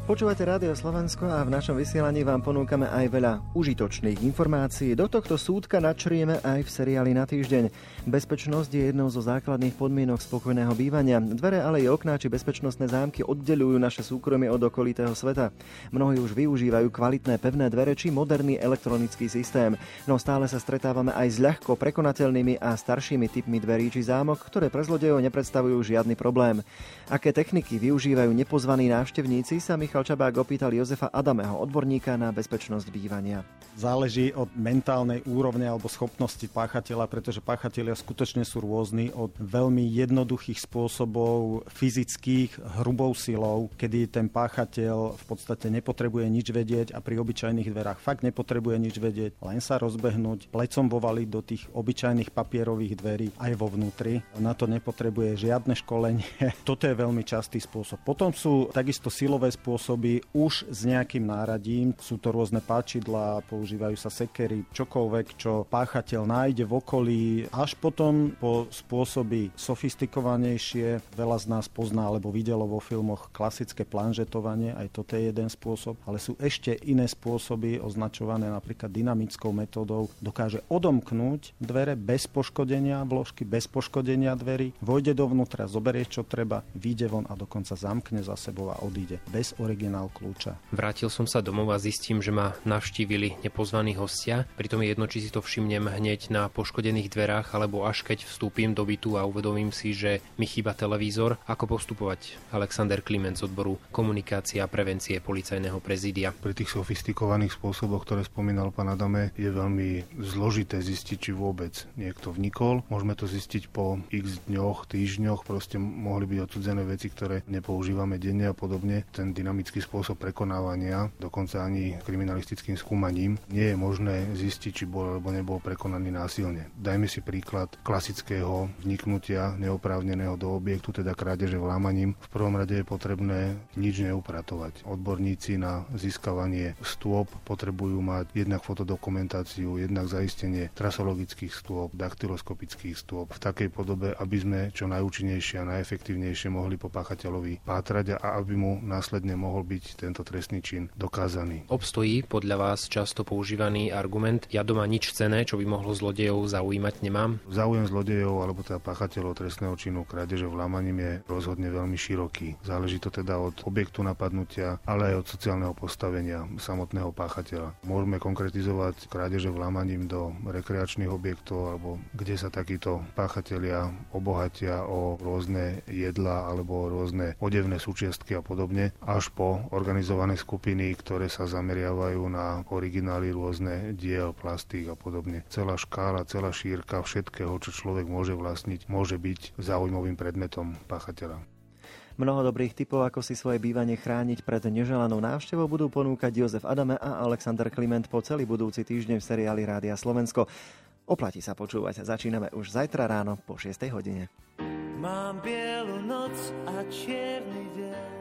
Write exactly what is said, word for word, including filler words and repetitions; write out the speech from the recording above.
Počúvate Rádio Slovensko a v našom vysielaní vám ponúkame aj veľa užitočných informácií. Do tohto súdka načrieme aj v seriáli Na týždeň. Bezpečnosť je jednou zo základných podmienok spokojného bývania. Dvere, ale i okná či bezpečnostné zámky oddeľujú naše súkromie od okolitého sveta. Mnohí už využívajú kvalitné pevné dvere či moderný elektronický systém. No stále sa stretávame aj s ľahko prekonateľnými a staršími typmi dverí či zámok, ktoré pre zlodejov nepredstavujú žiadny problém. Aké techniky využívajú nepozvaní návštevníci, sa Michal Čabák opýtal Jozefa Adameho, odborníka na bezpečnosť bývania. Záleží od mentálnej úrovne alebo schopnosti páchateľa, pretože páchatelia skutočne sú rôzni, od veľmi jednoduchých spôsobov fyzických, hrubou silou, kedy ten páchateľ v podstate nepotrebuje nič vedieť a pri obyčajných dverách fakt nepotrebuje nič vedieť, len sa rozbehnúť, plecom vovaliť do tých obyčajných papierových dverí aj vo vnútri. Na to nepotrebuje žiadne školenie. Toto je veľmi častý spôsob. Potom sú takisto silové spôsoby už s nejakým náradím. Sú to rôzne páčidlá, používajú sa sekery, čokoľvek, čo páchateľ nájde v okolí. Až potom po spôsoby sofistikovanejšie, veľa z nás pozná alebo videlo vo filmoch klasické planžetovanie, aj toto je jeden spôsob, ale sú ešte iné spôsoby označované napríklad dynamickou metódou. Dokáže odomknúť dvere bez poškodenia vložky, bez poškodenia dverí, vojde dovnútra, zoberie čo treba, vyjde von a dokonca zamkne za sebou a odíde bez originál kľúča. Vrátil som sa domov a zistím, že ma navštívili nepozvaní hostia. Pritom je jedno, či si to všimnem hneď na poškodených dverách, alebo až keď vstúpim do bytu a uvedomím si, že mi chýba televízor. Ako postupovať? Alexander Kliment z odboru komunikácia a prevencie policajného prezídia. Pri tých sofistikovaných spôsoboch, ktoré spomínal pán Adame, je veľmi zložité zistiť, či vôbec niekto vnikol. Môžeme to zistiť po x dňoch, týždňoch, proste mohli byť odsudzené veci, ktoré nepoužívame denne a podobne. Ten dynamický spôsob prekonávania, dokonca ani kriminalistickým skúmaním, nie je možné zistiť, či bol alebo nebol prekonaný násilne. Dajme si príklad klasického vniknutia neoprávneného do objektu, teda krádeže vlámaním. V prvom rade je potrebné nič neupratovať. Odborníci na získavanie stôp potrebujú mať jednak fotodokumentáciu, jednak zaistenie trasologických stôp, daktyloskopických stôp v takej podobe, aby sme čo najúčinnejšie a najefektívnejšie mohli po páchateľovi pátrať a aby mu následne mohol byť tento trestný čin dokázaný. Obstojí podľa vás často používaný argument: ja doma nič cenné, čo by mohlo zlodejov zaujímať, nemám? Záujem zlodejov alebo teda páchateľov trestného činu krádeže vlámaním je rozhodne veľmi široký. Záleží to teda od objektu napadnutia, ale aj od sociálneho postavenia samotného páchateľa. Môžeme konkretizovať krádeže vlámaním do rekreačných objektov alebo kde sa takíto páchatelia obohatia o rôzne jedlá alebo rôzne odevné súčiastky a podobne, až po organizované skupiny, ktoré sa zameriavajú na originály rôzne diel, plastík a podobne. Celá škála, celá šírka všetkého, čo človek môže vlastniť, môže byť záujmovým predmetom páchateľa. Mnoho dobrých tipov, ako si svoje bývanie chrániť pred neželanou návštevou, budú ponúkať Jozef Adame a Alexander Kliment po celý budúci týždeň v seriáli Rádia Slovensko. Oplatí sa počúvať. Začíname už zajtra ráno po šiestej hodine. Mám bielu noc a čierny deň.